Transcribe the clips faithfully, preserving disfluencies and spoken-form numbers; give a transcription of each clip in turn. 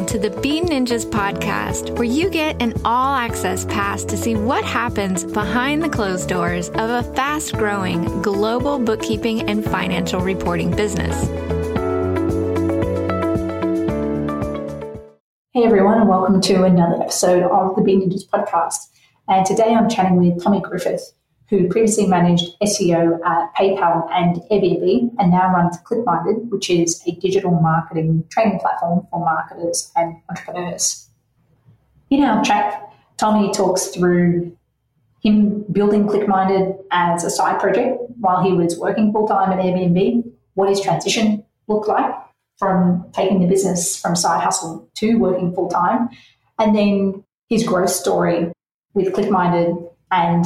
to the Bean Ninjas podcast, where you get an all-access pass to see what happens behind the closed doors of a fast-growing global bookkeeping and financial reporting business. Hey everyone, and welcome to another episode of the Bean Ninjas podcast. And today I'm chatting with Tommy Griffith, who previously managed S E O at PayPal and Airbnb and now runs ClickMinded, which is a digital marketing training platform for marketers and entrepreneurs. In our chat, Tommy talks through him building ClickMinded as a side project while he was working full-time at Airbnb, what his transition looked like from taking the business from side hustle to working full-time, and then his growth story with ClickMinded and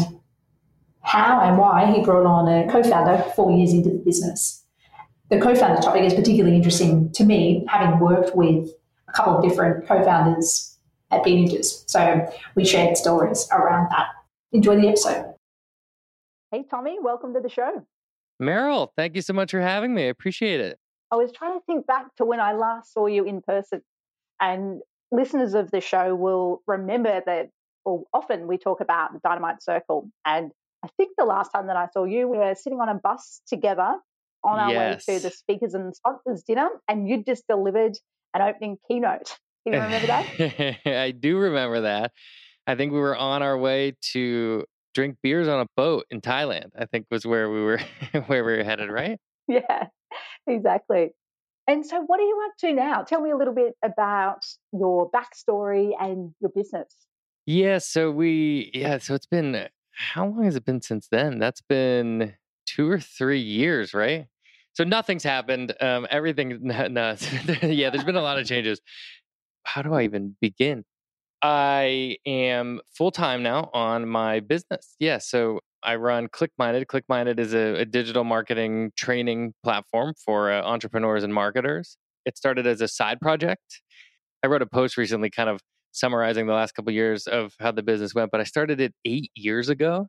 how and why he brought on a co-founder four years into the business. The co-founder topic is particularly interesting to me, having worked with a couple of different co-founders at Bean Ninjas. So we shared stories around that. Enjoy the episode. Hey, Tommy, welcome to the show. Meryl, thank you so much for having me. I appreciate it. I was trying to think back to when I last saw you in person, and listeners of the show will remember that, well, often we talk about the Dynamite Circle, and I think the last time that I saw you, we were sitting on a bus together on our yes. way to the speakers and sponsors dinner, and you just delivered an opening keynote. Do you remember that? I do remember that. I think we were on our way to drink beers on a boat in Thailand, I think was where we were where we were headed, right? Yeah, exactly. And so what are you up to now? Tell me a little bit about your backstory and your business. Yeah, so we, yeah, so it's been, how long has it been since then? That's been two or three years, right? So nothing's happened. Um, everything, no, no, yeah, there's been a lot of changes. How do I even begin? I am full-time now on my business. Yeah, so I run ClickMinded. ClickMinded is a, a digital marketing training platform for uh, entrepreneurs and marketers. It started as a side project. I wrote a post recently kind of summarizing the last couple of years of how the business went, but I started it eight years ago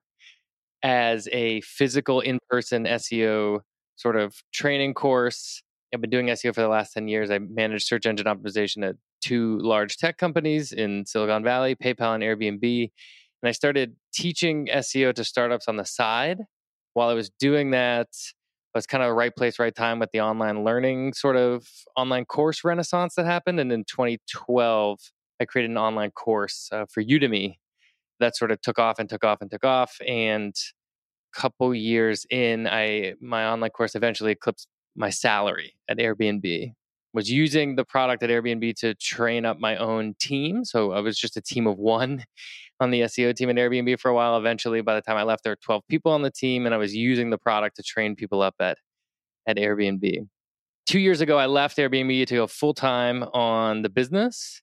as a physical in-person S E O sort of training course. I've been doing S E O for the last ten years. I managed search engine optimization at two large tech companies in Silicon Valley, PayPal and Airbnb. And I started teaching S E O to startups on the side. While I was doing that, I was kind of right place, right time with the online learning sort of online course renaissance that happened. And in twenty twelve, I created an online course uh, for Udemy that sort of took off and took off and took off. And a couple years in, I my online course eventually eclipsed my salary at Airbnb. Was using the product at Airbnb to train up my own team. So I was just a team of one on the S E O team at Airbnb for a while. Eventually, by the time I left, there were twelve people on the team, and I was using the product to train people up at, at Airbnb. Two years ago, I left Airbnb to go full-time on the business,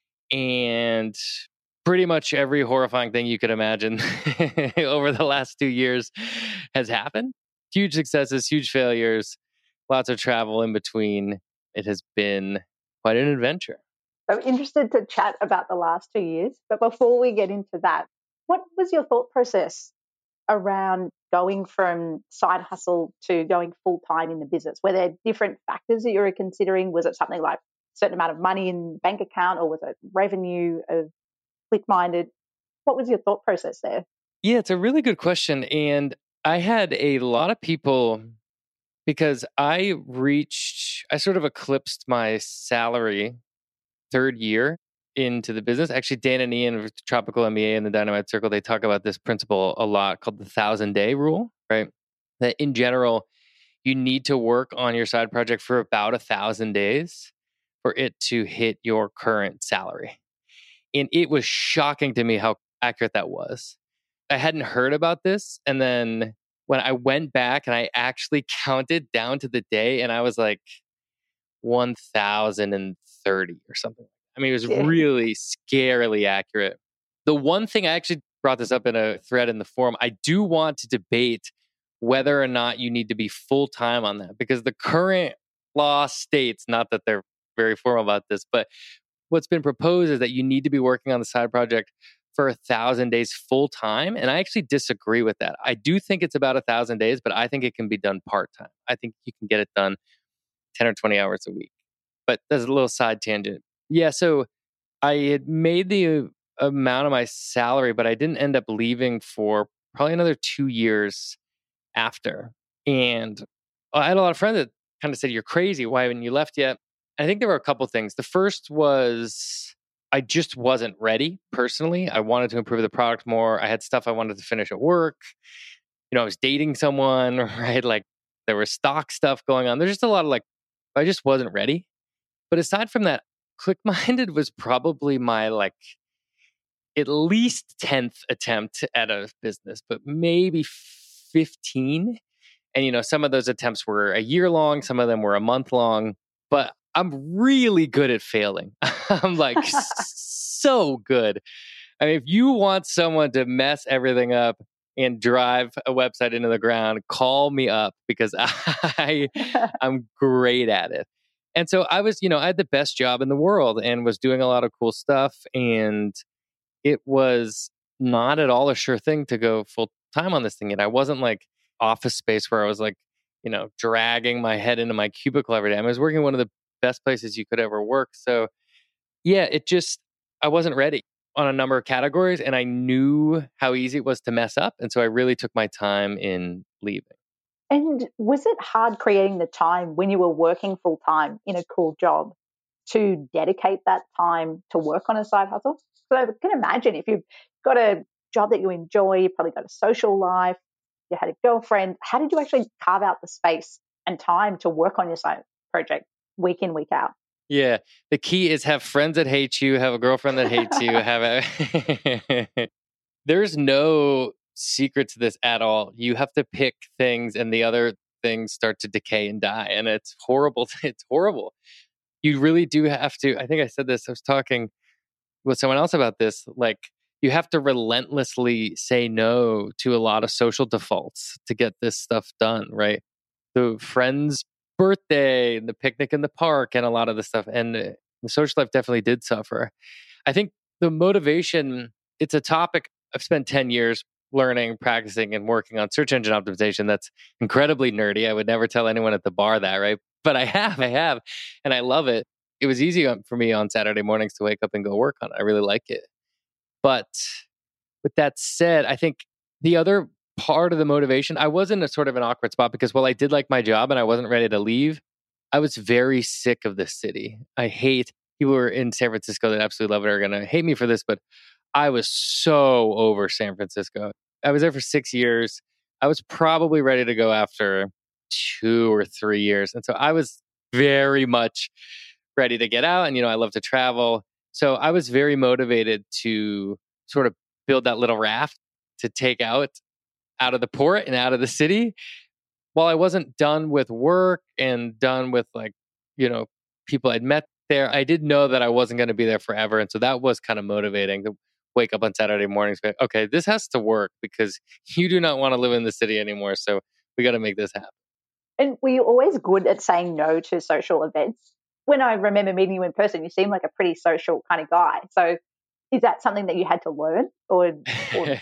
and pretty much every horrifying thing you could imagine over the last two years has happened. Huge successes, huge failures, lots of travel in between. It has been quite an adventure. I'm interested to chat about the last two years. But before we get into that, what was your thought process around going from side hustle to going full-time in the business? Were there different factors that you were considering? Was it something like a certain amount of money in the bank account, or was it revenue of ClickMinded? What was your thought process there? Yeah, it's a really good question. And I had a lot of people, because I reached, I sort of eclipsed my salary third year into the business. Actually, Dan and Ian of Tropical M B A and the Dynamite Circle, they talk about this principle a lot called the thousand day rule, right? That in general, you need to work on your side project for about a thousand days for it to hit your current salary. And it was shocking to me how accurate that was. I hadn't heard about this. And then when I went back and I actually counted down to the day, and I was like one thousand thirty or something. I mean, it was really scarily accurate. The one thing, I actually brought this up in a thread in the forum, I do want to debate whether or not you need to be full-time on that, because the current law states, not that they're very formal about this, but what's been proposed is that you need to be working on the side project for a thousand days full time. And I actually disagree with that. I do think it's about a thousand days, but I think it can be done part time. I think you can get it done ten or twenty hours a week. But there's a little side tangent. Yeah. So I had made the amount of my salary, but I didn't end up leaving for probably another two years after. And I had a lot of friends that kind of said, "You're crazy. Why haven't you left yet?" I think there were a couple things. The first was I just wasn't ready personally. I wanted to improve the product more. I had stuff I wanted to finish at work. You know, I was dating someone, right? Like there was stock stuff going on. There's just a lot of like, I just wasn't ready. But aside from that, ClickMinded was probably my like at least tenth attempt at a business, but maybe fifteen. And, you know, some of those attempts were a year long, some of them were a month long, but I'm really good at failing. I'm like so good. I mean, if you want someone to mess everything up and drive a website into the ground, call me up because I I'm great at it. And so I was, you know, I had the best job in the world and was doing a lot of cool stuff. And it was not at all a sure thing to go full time on this thing. And I wasn't like Office Space where I was like, you know, dragging my head into my cubicle every day. I was working in one of the best places you could ever work. So yeah, it just, I wasn't ready on a number of categories and I knew how easy it was to mess up. And so I really took my time in leaving. And was it hard creating the time when you were working full time in a cool job to dedicate that time to work on a side hustle? So I can imagine if you've got a job that you enjoy, you've probably got a social life, you had a girlfriend. How did you actually carve out the space and time to work on your side project week in, week out? Yeah. The key is have friends that hate you, have a girlfriend that hates you, have a there's no secret to this at all. You have to pick things and the other things start to decay and die. And it's horrible. It's horrible. You really do have to. I think I said this. I was talking with someone else about this. Like, you have to relentlessly say no to a lot of social defaults to get this stuff done, right? The friend's birthday, and the picnic in the park, and a lot of the stuff. And uh, the social life definitely did suffer. I think the motivation, it's a topic I've spent ten years learning, practicing, and working on search engine optimization. That's incredibly nerdy. I would never tell anyone at the bar that, right? But I have, I have, and I love it. It was easy for me on Saturday mornings to wake up and go work on it. I really like it. But with that said, I think the other part of the motivation, I was in a sort of an awkward spot because while I did like my job and I wasn't ready to leave, I was very sick of this city. I hate, people who are in San Francisco that absolutely love it are going to hate me for this, but I was so over San Francisco. I was there for six years. I was probably ready to go after two or three years. And so I was very much ready to get out. And, you know, I love to travel. So I was very motivated to sort of build that little raft to take out out of the port and out of the city. While I wasn't done with work and done with like, you know, people I'd met there, I did know that I wasn't going to be there forever. And so that was kind of motivating to wake up on Saturday mornings and go, okay, this has to work because you do not want to live in the city anymore. So we got to make this happen. And were you always good at saying no to social events? When I remember meeting you in person, you seem like a pretty social kind of guy. So is that something that you had to learn? Or, or...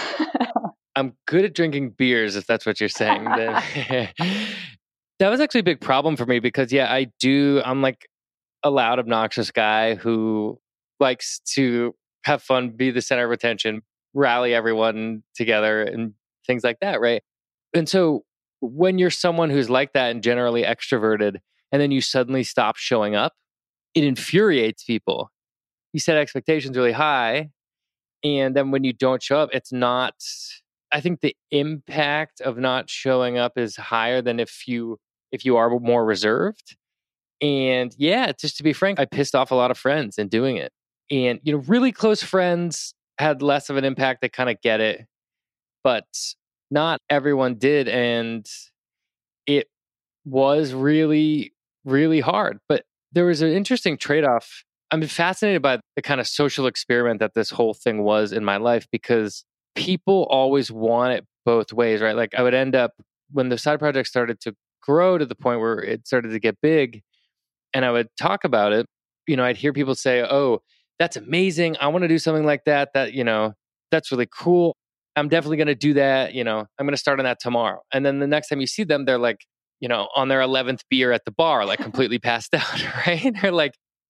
I'm good at drinking beers, if that's what you're saying. That was actually a big problem for me because, yeah, I do. I'm like a loud, obnoxious guy who likes to have fun, be the center of attention, rally everyone together and things like that, right? And so when you're someone who's like that and generally extroverted, and then you suddenly stop showing up, it infuriates people. You set expectations really high, and then when you don't show up, it's not... I think the impact of not showing up is higher than if you if you are more reserved. And yeah, just to be frank, I pissed off a lot of friends in doing it. And, you know, really close friends had less of an impact. They kind of get it, but not everyone did. And it was really, really hard. But there was an interesting trade-off. I'm fascinated by the kind of social experiment that this whole thing was in my life because people always want it both ways, right? Like I would end up, when the side project started to grow to the point where it started to get big and I would talk about it, you know, I'd hear people say, oh, that's amazing. I want to do something like that. That, you know, that's really cool. I'm definitely going to do that. You know, I'm going to start on that tomorrow. And then the next time you see them, they're like, you know, on their eleventh beer at the bar, like completely passed out, right? They're like,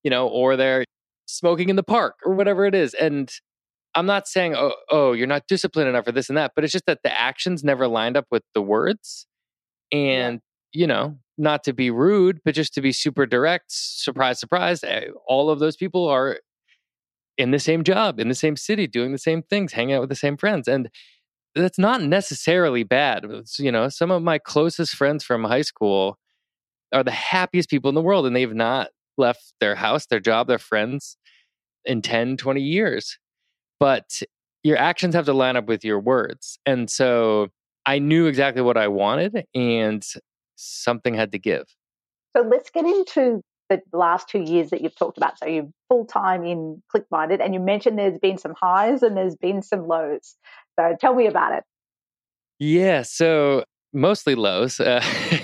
you know, or they're smoking in the park or whatever it is. And I'm not saying, oh, oh, you're not disciplined enough for this and that, but it's just that the actions never lined up with the words. And, yeah. you know, not to be rude, but just to be super direct, surprise, surprise, all of those people are in the same job, in the same city, doing the same things, hanging out with the same friends. And that's not necessarily bad. It's, you know, some of my closest friends from high school are the happiest people in the world, and they've not left their house, their job, their friends in ten, twenty years. But your actions have to line up with your words. And so I knew exactly what I wanted, and something had to give. So let's get into the last two years that you've talked about. So you're full-time in ClickMinded, and you mentioned there's been some highs and there's been some lows. So tell me about it. Yeah, so mostly lows. Uh,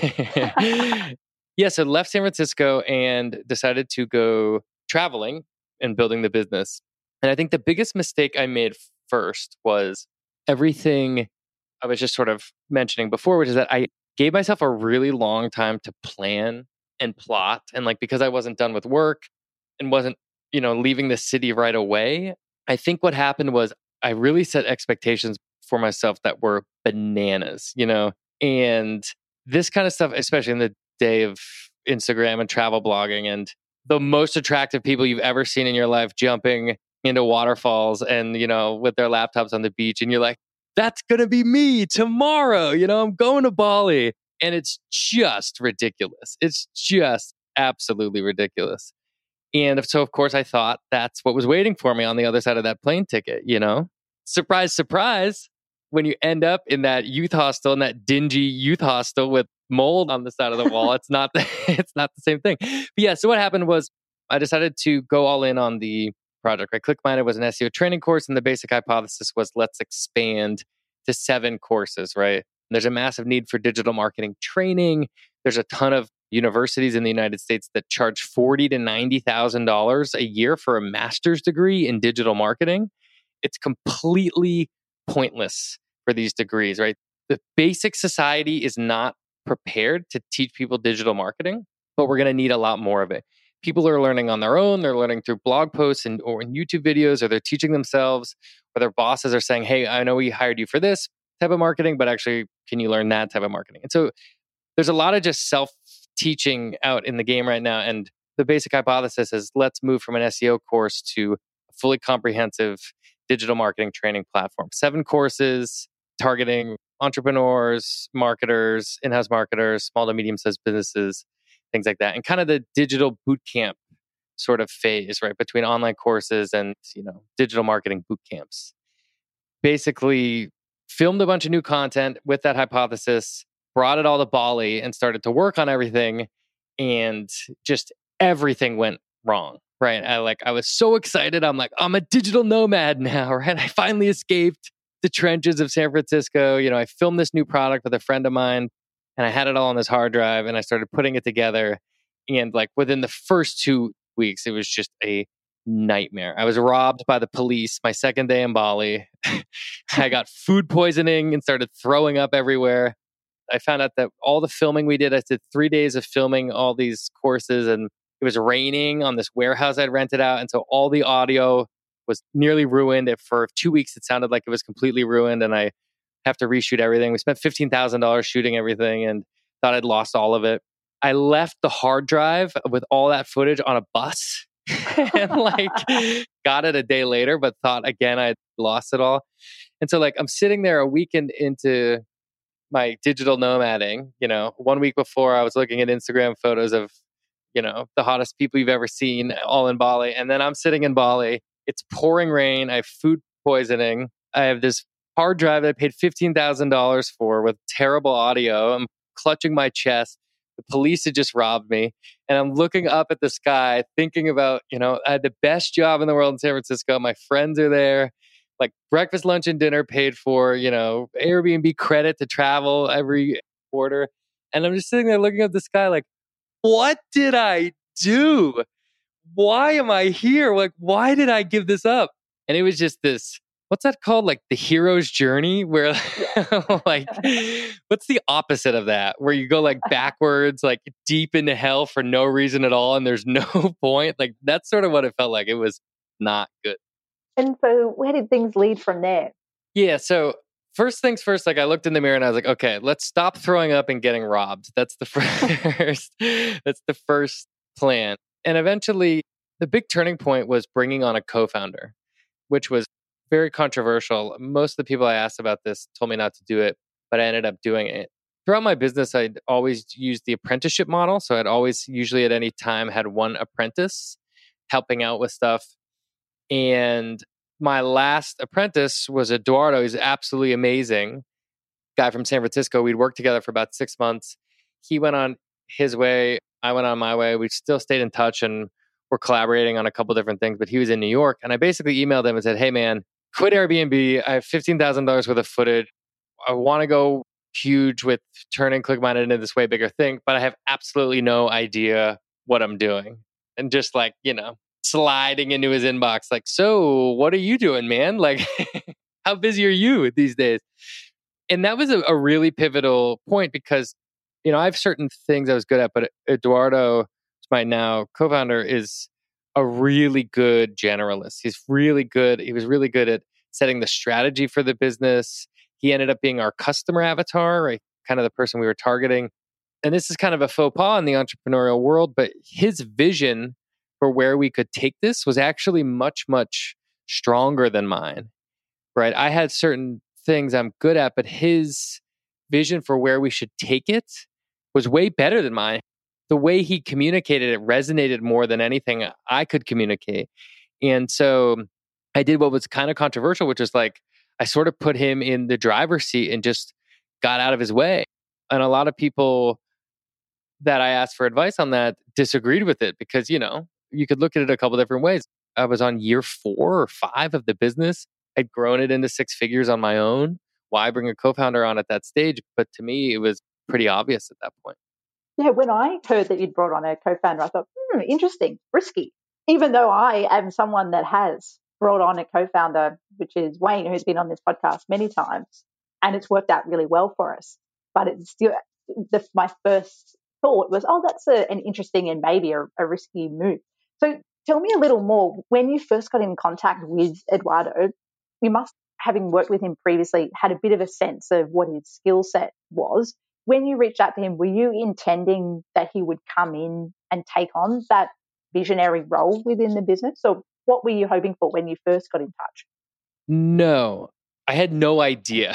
yeah, so left San Francisco and decided to go traveling and building the business. And I think the biggest mistake I made first was everything I was just sort of mentioning before, which is that I gave myself a really long time to plan and plot. And like, because I wasn't done with work and wasn't, you know, leaving the city right away, I think what happened was I really set expectations for myself that were bananas, you know, and this kind of stuff, especially in the day of Instagram and travel blogging and the most attractive people you've ever seen in your life jumping into waterfalls and, you know, with their laptops on the beach. And you're like, that's going to be me tomorrow. You know, I'm going to Bali. And it's just ridiculous. It's just absolutely ridiculous. And so, of course, I thought that's what was waiting for me on the other side of that plane ticket, you know? Surprise, surprise. When you end up in that youth hostel, in that dingy youth hostel with mold on the side of the wall, it's not the, it's not the same thing. But yeah, so what happened was I decided to go all in on the project. Right? ClickMinded was an S E O training course, and the basic hypothesis was let's expand to seven courses, right? There's a massive need for digital marketing training. There's a ton of universities in the United States that charge forty thousand to ninety thousand dollars a year for a master's degree in digital marketing. It's completely pointless for these degrees, right? The basic society is not prepared to teach people digital marketing, but we're going to need a lot more of it. People are learning on their own. They're learning through blog posts and or in YouTube videos, or they're teaching themselves, or their bosses are saying, hey, I know we hired you for this type of marketing, but actually, can you learn that type of marketing? And so there's a lot of just self-teaching out in the game right now. And the basic hypothesis is let's move from an S E O course to a fully comprehensive digital marketing training platform. Seven courses targeting entrepreneurs, marketers, in-house marketers, small to medium-sized businesses, things like that. And kind of the digital boot camp sort of phase, right? Between online courses and, you know, digital marketing boot camps. Basically, filmed a bunch of new content with that hypothesis, brought it all to Bali and started to work on everything. And just everything went wrong, right? I like, I was so excited. I'm like, I'm a digital nomad now, right? I finally escaped the trenches of San Francisco. You know, I filmed this new product with a friend of mine and I had it all on this hard drive and I started putting it together. And like within the first two weeks, it was just a nightmare. I was robbed by the police my second day in Bali. I got food poisoning and started throwing up everywhere. I found out that all the filming we did, I did three days of filming all these courses and it was raining on this warehouse I'd rented out. And so all the audio was nearly ruined. If for two weeks, it sounded like it was completely ruined and I have to reshoot everything. We spent fifteen thousand dollars shooting everything and thought I'd lost all of it. I left the hard drive with all that footage on a bus and like got it a day later, but thought again, I'd lost it all. And so like, I'm sitting there a weekend into my digital nomading, you know, one week before I was looking at Instagram photos of, you know, the hottest people you've ever seen all in Bali. And then I'm sitting in Bali, it's pouring rain. I have food poisoning. I have this hard drive that I paid fifteen thousand dollars for with terrible audio. I'm clutching my chest. The police had just robbed me. And I'm looking up at the sky, thinking about, you know, I had the best job in the world in San Francisco. My friends are there. Like breakfast, lunch, and dinner paid for, you know, Airbnb credit to travel every quarter. And I'm just sitting there looking at the sky like, what did I do? Why am I here? Like, why did I give this up? And it was just this what's that called? Like the hero's journey, where like, what's the opposite of that? Where you go like backwards, like deep into hell for no reason at all, and there's no point. Like that's sort of what it felt like. It was not good. And so, where did things lead from there? Yeah. So first things first, like I looked in the mirror and I was like, okay, let's stop throwing up and getting robbed. That's the first. That's the first plan. And eventually, the big turning point was bringing on a co-founder, which was very controversial. Most of the people I asked about this told me not to do it, but I ended up doing it. Throughout my business, I'd always used the apprenticeship model. So I'd always, usually at any time, had one apprentice helping out with stuff. And my last apprentice was Eduardo. He's absolutely amazing guy from San Francisco. We'd worked together for about six months. He went on his way. I went on my way. We still stayed in touch and we're collaborating on a couple different things, but he was in New York. And I basically emailed him and said, hey man, quit Airbnb. I have fifteen thousand dollars worth of footage. I want to go huge with turning ClickMinded into this way bigger thing, but I have absolutely no idea what I'm doing. And just like, you know, sliding into his inbox, like, so what are you doing, man? Like, how busy are you these days? And that was a, a really pivotal point because, you know, I have certain things I was good at, but Eduardo, my now co-founder, is a really good generalist. He's really good. He was really good at setting the strategy for the business. He ended up being our customer avatar, right? Kind of the person we were targeting. And this is kind of a faux pas in the entrepreneurial world, but his vision for where we could take this was actually much, much stronger than mine, right? I had certain things I'm good at, but his vision for where we should take it was way better than mine. The way he communicated it resonated more than anything I could communicate. And so I did what was kind of controversial, which is like, I sort of put him in the driver's seat and just got out of his way. And a lot of people that I asked for advice on that disagreed with it because, you know, you could look at it a couple different ways. I was on year four or five of the business. I'd grown it into six figures on my own. Why bring a co-founder on at that stage? But to me, it was pretty obvious at that point. Yeah, when I heard that you'd brought on a co-founder, I thought, hmm, interesting, risky. Even though I am someone that has brought on a co-founder, which is Wayne, who's been on this podcast many times, and it's worked out really well for us. But it's still, the, my first thought was, oh, that's a, an interesting and maybe a, a risky move. So tell me a little more. When you first got in contact with Eduardo, you must, having worked with him previously, had a bit of a sense of what his skill set was. When you reached out to him, were you intending that he would come in and take on that visionary role within the business? Or what were you hoping for when you first got in touch? No, I had no idea.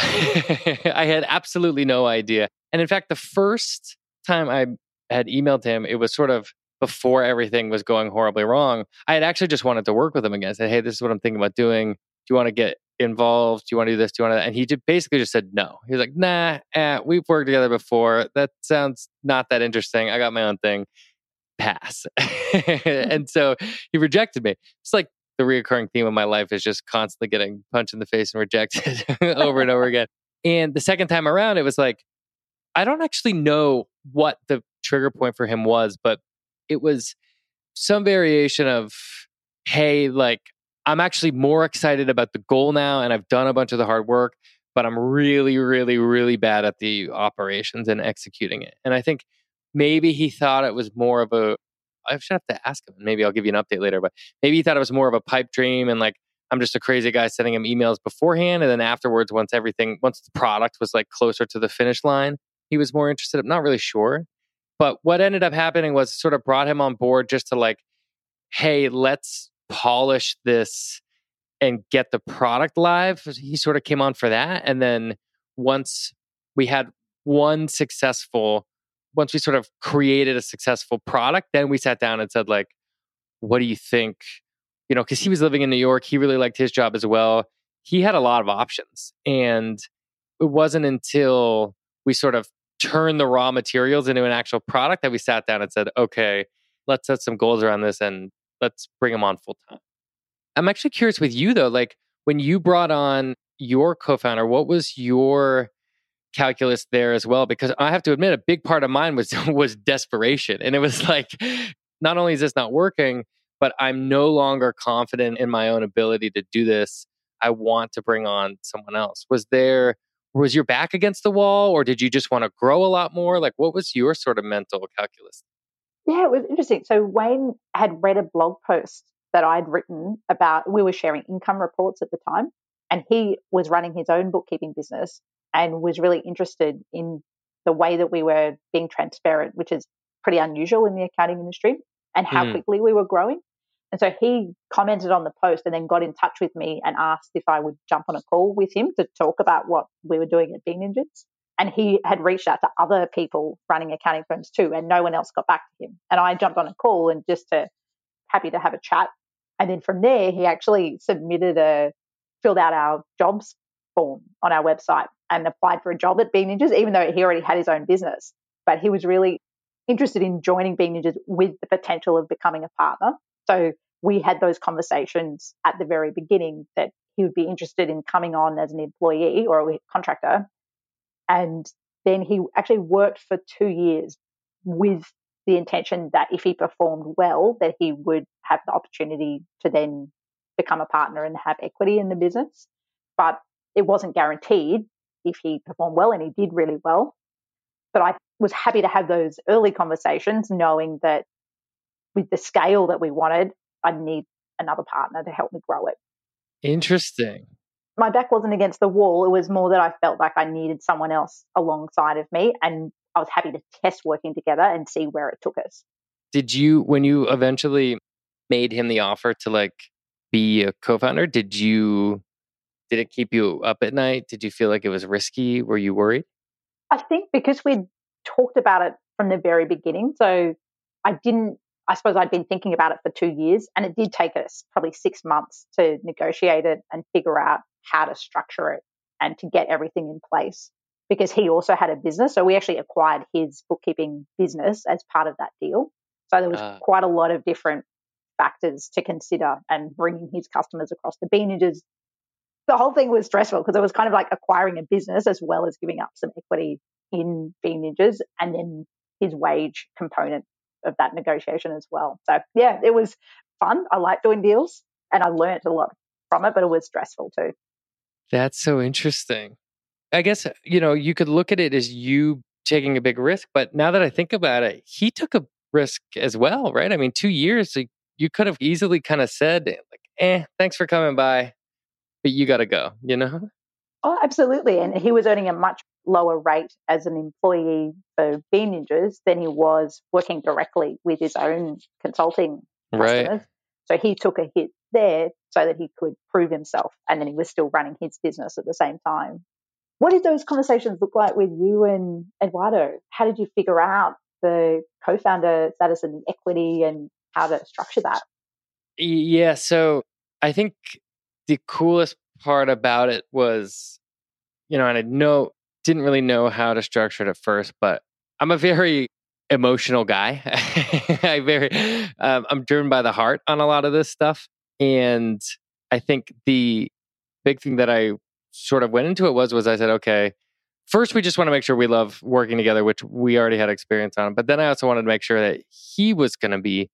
I had absolutely no idea. And in fact, the first time I had emailed him, it was sort of before everything was going horribly wrong. I had actually just wanted to work with him again. I said, hey, this is what I'm thinking about doing. Do you want to get involved? Do you want to do this? Do you want to that? And he just basically just said no. He was like, nah, eh, we've worked together before. That sounds not that interesting. I got my own thing. Pass. And so he rejected me. It's like the reoccurring theme of my life is just constantly getting punched in the face and rejected over and over again. And the second time around, it was like, I don't actually know what the trigger point for him was, but it was some variation of, hey, like, I'm actually more excited about the goal now and I've done a bunch of the hard work, but I'm really, really, really bad at the operations and executing it. And I think maybe he thought it was more of a, I should have to ask him. Maybe I'll give you an update later, but maybe he thought it was more of a pipe dream and like, I'm just a crazy guy sending him emails beforehand. And then afterwards, once everything, once the product was like closer to the finish line, he was more interested. I'm not really sure. But what ended up happening was sort of brought him on board just to like, hey, let's polish this and get the product live. He sort of came on for that. And then once we had one successful, once we sort of created a successful product, then we sat down and said like, what do you think? You know, because he was living in New York. He really liked his job as well. He had a lot of options. And it wasn't until we sort of turned the raw materials into an actual product that we sat down and said, okay, let's set some goals around this and let's bring them on full time. I'm actually curious with you though, like when you brought on your co-founder, what was your calculus there as well? Because I have to admit, a big part of mine was was desperation. And it was like, not only is this not working, but I'm no longer confident in my own ability to do this. I want to bring on someone else. Was there, was your back against the wall, or did you just want to grow a lot more? Like, what was your sort of mental calculus? Yeah, it was interesting. So Wayne had read a blog post that I'd written about, we were sharing income reports at the time, and he was running his own bookkeeping business and was really interested in the way that we were being transparent, which is pretty unusual in the accounting industry, and how Mm. quickly we were growing. And so he commented on the post and then got in touch with me and asked if I would jump on a call with him to talk about what we were doing at Bean Ninjas. And he had reached out to other people running accounting firms too, and no one else got back to him. And I jumped on a call and just to happy to have a chat. And then from there, he actually submitted a, filled out our jobs form on our website and applied for a job at Bean Ninjas, even though he already had his own business. But he was really interested in joining Bean Ninjas with the potential of becoming a partner. So we had those conversations at the very beginning that he would be interested in coming on as an employee or a contractor. And then he actually worked for two years with the intention that if he performed well, that he would have the opportunity to then become a partner and have equity in the business. But it wasn't guaranteed if he performed well, and he did really well. But I was happy to have those early conversations, knowing that with the scale that we wanted, I'd need another partner to help me grow it. Interesting. My back wasn't against the wall. It was more that I felt like I needed someone else alongside of me, and I was happy to test working together and see where it took us. Did you, when you eventually made him the offer to like be a co-founder, did you, did it keep you up at night? Did you feel like it was risky? Were you worried? I think because we'd talked about it from the very beginning. So I didn't, I suppose I'd been thinking about it for two years, and it did take us probably six months to negotiate it and figure out how to structure it and to get everything in place, because he also had a business. So we actually acquired his bookkeeping business as part of that deal. So there was Uh, quite a lot of different factors to consider, and bringing his customers across the Bean Ninjas. The whole thing was stressful because it was kind of like acquiring a business as well as giving up some equity in Bean Ninjas, and then his wage component of that negotiation as well. So yeah, it was fun. I like doing deals and I learned a lot from it, but it was stressful too. That's so interesting. I guess, you know, you could look at it as you taking a big risk, but now that I think about it, he took a risk as well, right? I mean, two years, like, you could have easily kind of said, like, eh, thanks for coming by, but you got to go, you know? Oh, absolutely. And he was earning a much lower rate as an employee for Bean Ninjas than he was working directly with his own consulting customers. Right. So he took a hit there so that he could prove himself, and then he was still running his business at the same time. What did those conversations look like with you and Eduardo? How did you figure out the co-founder status and the equity and how to structure that? Yeah. So I think the coolest part about it was, you know, and I know, didn't really know how to structure it at first, but I'm a very emotional guy. I very, um, I'm driven by the heart on a lot of this stuff. And I think the big thing that I sort of went into it was, was I said, okay, first we just want to make sure we love working together, which we already had experience on. But then I also wanted to make sure that he was going to be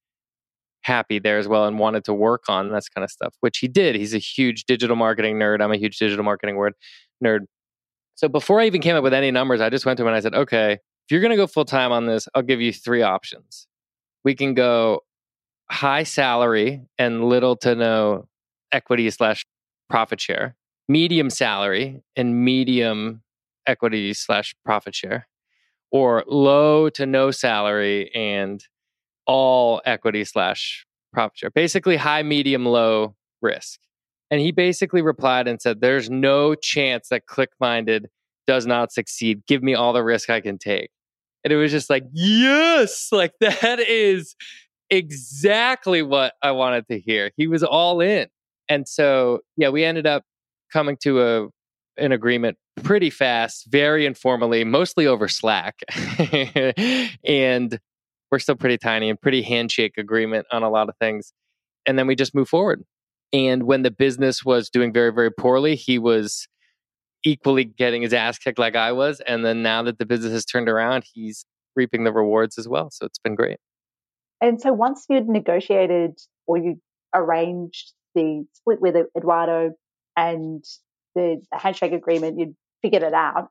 happy there as well and wanted to work on this kind of stuff, which he did. He's a huge digital marketing nerd. I'm a huge digital marketing word nerd. So before I even came up with any numbers, I just went to him and I said, okay, if you're going to go full time on this, I'll give you three options. We can go high salary and little to no equity slash profit share, medium salary and medium equity slash profit share, or low to no salary and all equity slash profit share. Basically high, medium, low risk. And he basically replied and said, there's no chance that ClickMinded does not succeed. Give me all the risk I can take. And it was just like, yes, like that is exactly what I wanted to hear. He was all in. And so, yeah, we ended up coming to a an agreement pretty fast, very informally, mostly over Slack. And we're still pretty tiny and pretty handshake agreement on a lot of things. And then we just move forward. And when the business was doing very, very poorly, he was equally getting his ass kicked like I was. And then now that the business has turned around, he's reaping the rewards as well. So it's been great. And so once you'd negotiated or you arranged the split with Eduardo, and the handshake agreement, you'd figured it out.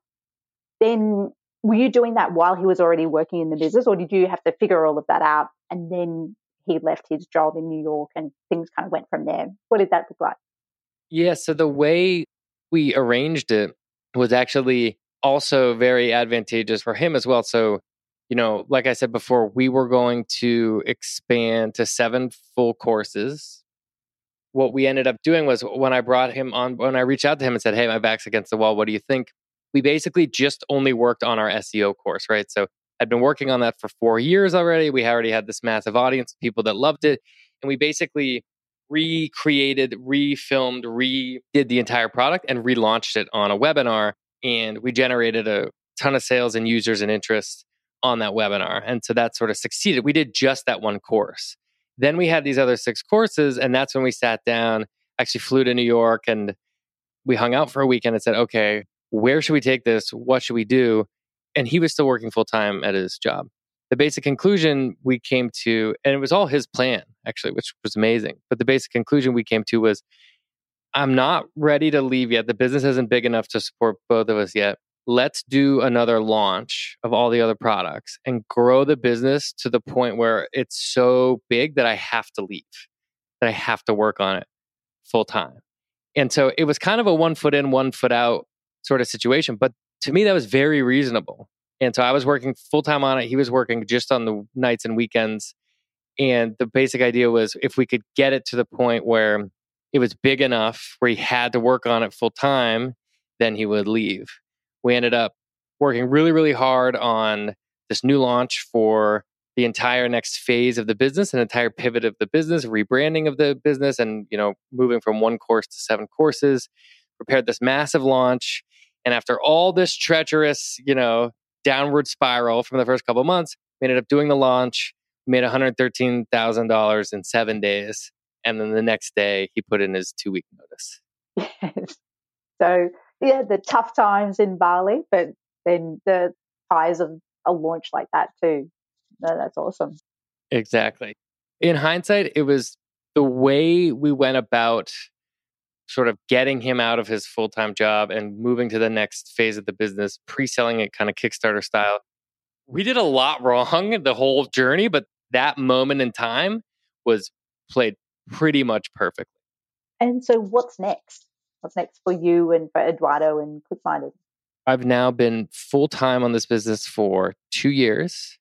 Then were you doing that while he was already working in the business, or did you have to figure all of that out and then he left his job in New York and things kind of went from there? What did that look like? Yeah, so the way we arranged it was actually also very advantageous for him as well. So, you know, like I said before, we were going to expand to seven full courses. What we ended up doing was when I brought him on, when I reached out to him and said, hey, my back's against the wall, what do you think? We basically just only worked on our S E O course, right? So I'd been working on that for four years already. We already had this massive audience of people that loved it. And we basically recreated, refilmed, redid the entire product and relaunched it on a webinar. And we generated a ton of sales and users and interest on that webinar. And so that sort of succeeded. We did just that one course. Then we had these other six courses. And that's when we sat down, actually flew to New York, and we hung out for a weekend and said, okay, where should we take this? What should we do? And he was still working full time at his job. The basic conclusion we came to, and it was all his plan, actually, which was amazing. But the basic conclusion we came to was, I'm not ready to leave yet. The business isn't big enough to support both of us yet. Let's do another launch of all the other products and grow the business to the point where it's so big that I have to leave, that I have to work on it full time. And so it was kind of a one foot in, one foot out sort of situation. But to me, that was very reasonable. And so I was working full time on it. He was working just on the nights and weekends. And the basic idea was if we could get it to the point where it was big enough where he had to work on it full time, then he would leave. We ended up working really, really hard on this new launch for the entire next phase of the business, an entire pivot of the business, rebranding of the business, and, you know, moving from one course to seven courses. Prepared this massive launch. And after all this treacherous, you know, downward spiral from the first couple of months, we ended up doing the launch, made one hundred thirteen thousand dollars in seven days. And then the next day, he put in his two-week notice. Yes. So, yeah, the tough times in Bali, but then the highs of a launch like that too. No, that's awesome. Exactly. In hindsight, it was the way we went about sort of getting him out of his full-time job and moving to the next phase of the business, pre-selling it kind of Kickstarter style. We did a lot wrong the whole journey, but that moment in time was played pretty much perfectly. And so what's next? What's next for you and for Eduardo and ClickMinded? I've now been full-time on this business for two years.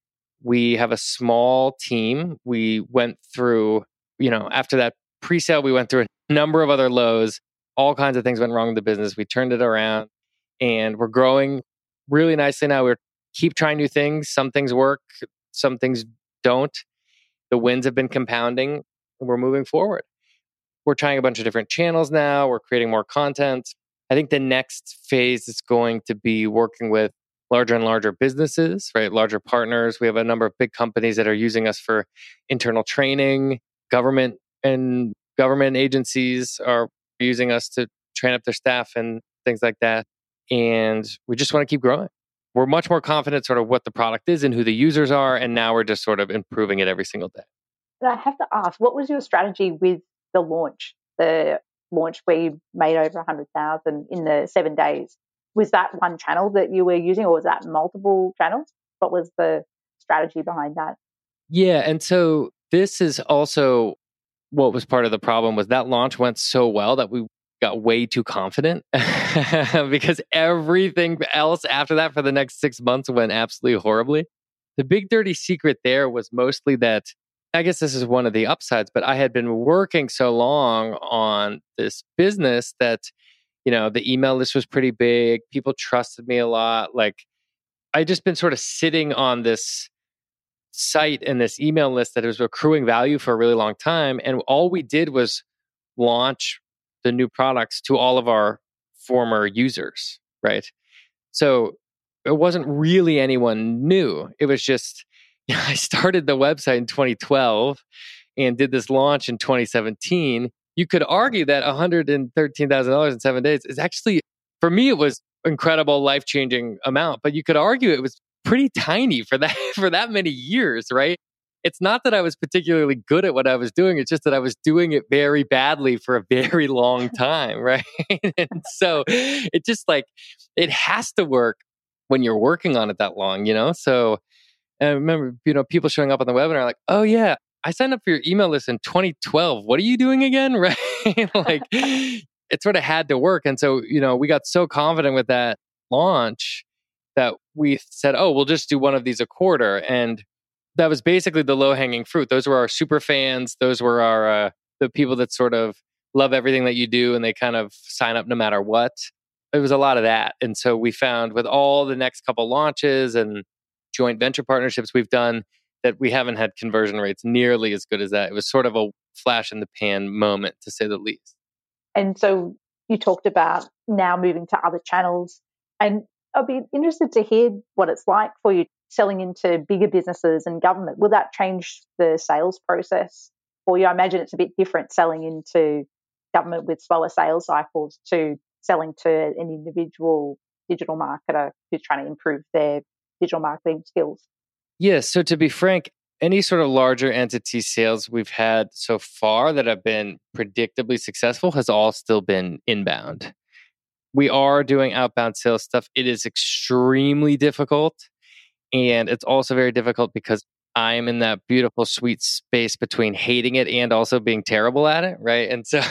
We have a small team. We went through, you know, after that pre-sale, we went through a number of other lows. All kinds of things went wrong in the business. We turned it around and we're growing really nicely now. We're keep trying new things. Some things work, some things don't. The wins have been compounding and we're moving forward. We're trying a bunch of different channels now. We're creating more content. I think the next phase is going to be working with larger and larger businesses, right? Larger partners. We have a number of big companies that are using us for internal training. Government and government agencies are using us to train up their staff and things like that. And we just want to keep growing. We're much more confident sort of what the product is and who the users are. And now we're just sort of improving it every single day. But I have to ask, what was your strategy with the launch? The launch where you made over one hundred thousand in the seven days. Was that one channel that you were using or was that multiple channels? What was the strategy behind that? Yeah. And so this is also what was part of the problem was that launch went so well that we got way too confident because everything else after that for the next six months went absolutely horribly. The big dirty secret there was mostly that, I guess this is one of the upsides, but I had been working so long on this business that, you know, the email list was pretty big. People trusted me a lot. Like I just been sort of sitting on this site and this email list that was accruing value for a really long time. And all we did was launch the new products to all of our former users, right? So it wasn't really anyone new. It was just, you know, I started the website in twenty twelve and did this launch in twenty seventeen. You could argue that one hundred thirteen thousand dollars in seven days is actually, for me, it was incredible, life-changing amount. But you could argue it was pretty tiny for that for that many years, right? it's not that I was particularly good at what I was doing. It's just that I was doing it very badly for a very long time, right? And so it just like, it has to work when you're working on it that long, you know? So I remember, you know, people showing up on the webinar like, oh yeah, I signed up for your email list in twenty twelve. What are you doing again? Right? Like it sort of had to work. And so, you know, we got so confident with that launch that we said, oh, we'll just do one of these a quarter. And that was basically the low hanging fruit. Those were our super fans. Those were our, uh, the people that sort of love everything that you do and they kind of sign up no matter what. It was a lot of that. And so we found with all the next couple launches and joint venture partnerships we've done that we haven't had conversion rates nearly as good as that. It was sort of a flash in the pan moment, to say the least. And so you talked about now moving to other channels. And I'll be interested to hear what it's like for you selling into bigger businesses and government. Will that change the sales process for you? I imagine it's a bit different selling into government with slower sales cycles to selling to an individual digital marketer who's trying to improve their digital marketing skills. Yes. So to be frank, any sort of larger entity sales we've had so far that have been predictably successful has all still been inbound. We are doing outbound sales stuff. It is extremely difficult. And it's also very difficult because I'm in that beautiful, sweet space between hating it and also being terrible at it, right? And so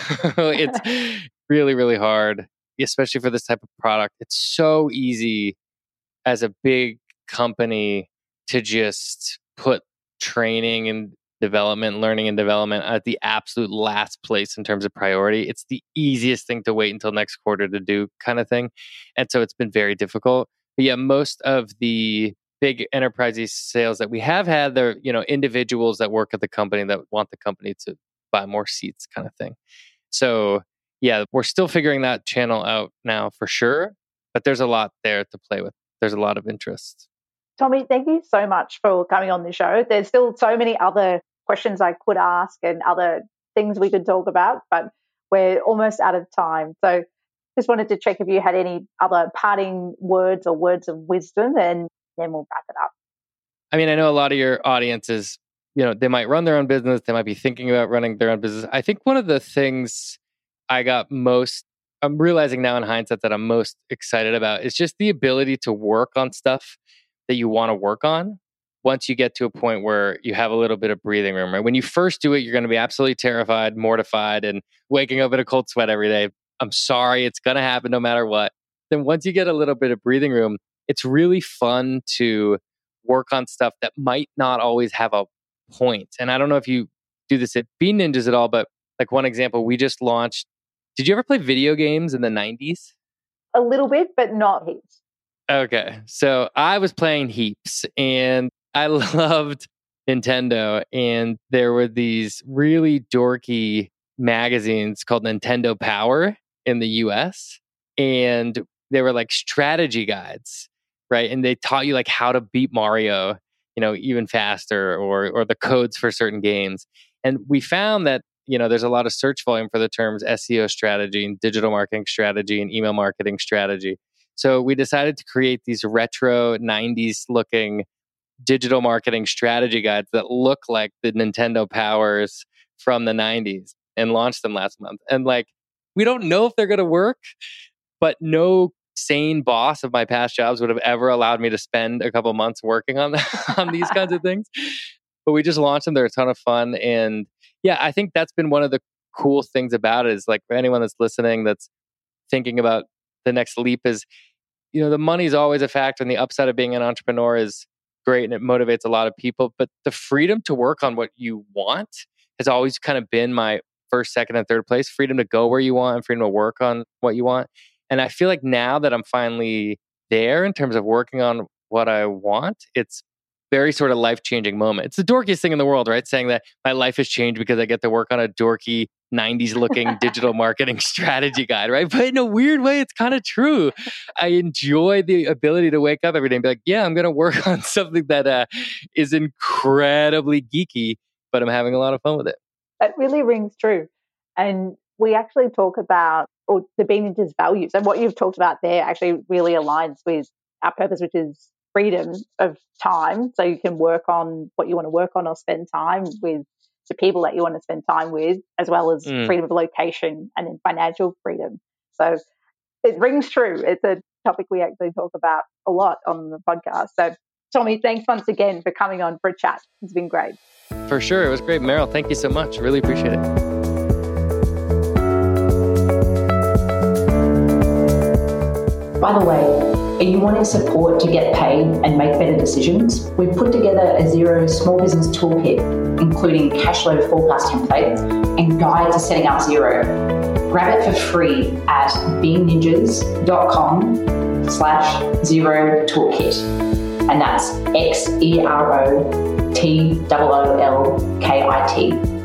it's really, really hard, especially for this type of product. It's so easy as a big company to just put training and development, learning and development at the absolute last place in terms of priority. It's the easiest thing to wait until next quarter to do kind of thing. And so it's been very difficult. But yeah, most of the big enterprise sales that we have had, they're, you know, individuals that work at the company that want the company to buy more seats kind of thing. So yeah, we're still figuring that channel out now for sure, but there's a lot there to play with. There's a lot of interest. Tommy, thank you so much for coming on the show. There's still so many other questions I could ask and other things we could talk about, but we're almost out of time. So just wanted to check if you had any other parting words or words of wisdom, and then we'll wrap it up. I mean, I know a lot of your audiences, you know, they might run their own business. They might be thinking about running their own business. I think one of the things I got most, I'm realizing now in hindsight that I'm most excited about is just the ability to work on stuff that you want to work on once you get to a point where you have a little bit of breathing room, right? When you first do it, you're going to be absolutely terrified, mortified, and waking up in a cold sweat every day. I'm sorry, it's going to happen no matter what. Then once you get a little bit of breathing room, it's really fun to work on stuff that might not always have a point. And I don't know if you do this at Bean Ninjas at all, but like one example, we just launched. Did you ever play video games in the nineties? A little bit, but not heaps. Okay. So I was playing heaps and I loved Nintendo. And there were these really dorky magazines called Nintendo Power in the U S. And they were like strategy guides, right? And they taught you like how to beat Mario, you know, even faster, or or the codes for certain games. And we found that, you know, there's a lot of search volume for the terms S E O strategy and digital marketing strategy and email marketing strategy. So we decided to create these retro nineties looking digital marketing strategy guides that look like the Nintendo Powers from the nineties and launched them last month. And like, we don't know if they're going to work, but no sane boss of my past jobs would have ever allowed me to spend a couple months working on that, on these kinds of things. But we just launched them. They're a ton of fun. And yeah, I think that's been one of the cool things about it is like for anyone that's listening, that's thinking about the next leap is, you know, the money's always a factor and the upside of being an entrepreneur is great and it motivates a lot of people. But the freedom to work on what you want has always kind of been my first, second, and third place. Freedom to go where you want and freedom to work on what you want. And I feel like now that I'm finally there in terms of working on what I want, it's very sort of life-changing moment. It's the dorkiest thing in the world, right? Saying that my life has changed because I get to work on a dorky nineties-looking digital marketing strategy guide, right? But in a weird way, it's kind of true. I enjoy the ability to wake up every day and be like, yeah, I'm going to work on something that uh, is incredibly geeky, but I'm having a lot of fun with it. That really rings true. And we actually talk about or the Bean Ninjas values, and what you've talked about there actually really aligns with our purpose, which is freedom of time, so you can work on what you want to work on or spend time with the people that you want to spend time with, as well as mm. freedom of location and then financial freedom. So it rings true. It's a topic we actually talk about a lot on the podcast. So Tommy, thanks once again for coming on for a chat. It's been great. For sure. It was great. Meryl, thank you so much. Really appreciate it. By the way, are you wanting support to get paid and make better decisions? We've put together a Xero small business toolkit, including cash flow forecast template and guide to setting up Xero. Grab it for free at beingninjas.com slash Xero toolkit. And that's X E R O T O O L K I T.